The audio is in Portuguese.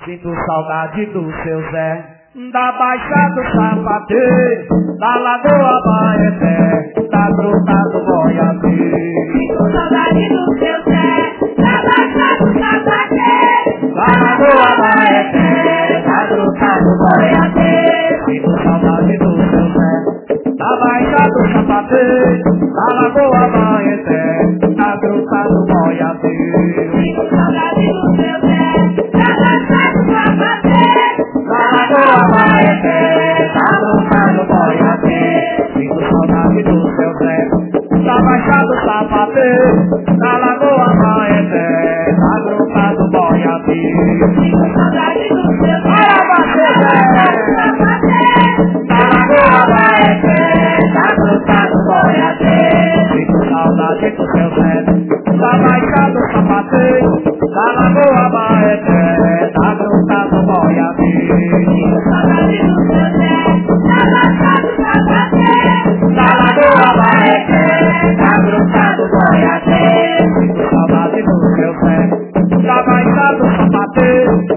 Sinto saudade do seu Zé, da Baixada do Sapateiro, da Lagoa Baeté, da Gruta do Boiadeiro. Sinto saudade do seu Zé, da Baixada do Sapateiro, da Lagoa Baeté, da Gruta do Boiadeiro. Sinto saudade do seu Zé, da Baixada do Sapateiro, da Lagoa Baeté, da Gruta do Boiadeiro. Sinto saudade do seu Zé, da Baixada do Sapateiro, da Lagoa Baeté, da Gruta do Boiadeiro. Sinto saudade do seu Zé, da Baixada do Sapateiro, da Lagoa Baeté, da Gruta do Boiadeiro. sinto saudade do seu Zé, Para você, Zé! Da Lagoa Baeté, da Gruta do Boiadeiro. Sinto saudade do seu Zé, da Baixada do Sapateiro, da Lagoa Baeté, da Gruta do Boiadeiro. sinto saudade do seu Zé, da Baixada do Sapateiro, Da Lagoa Baeté, da Gruta do Boiadeiro. Sinto saudade do seu Zé, da Baixada do Sapateiro,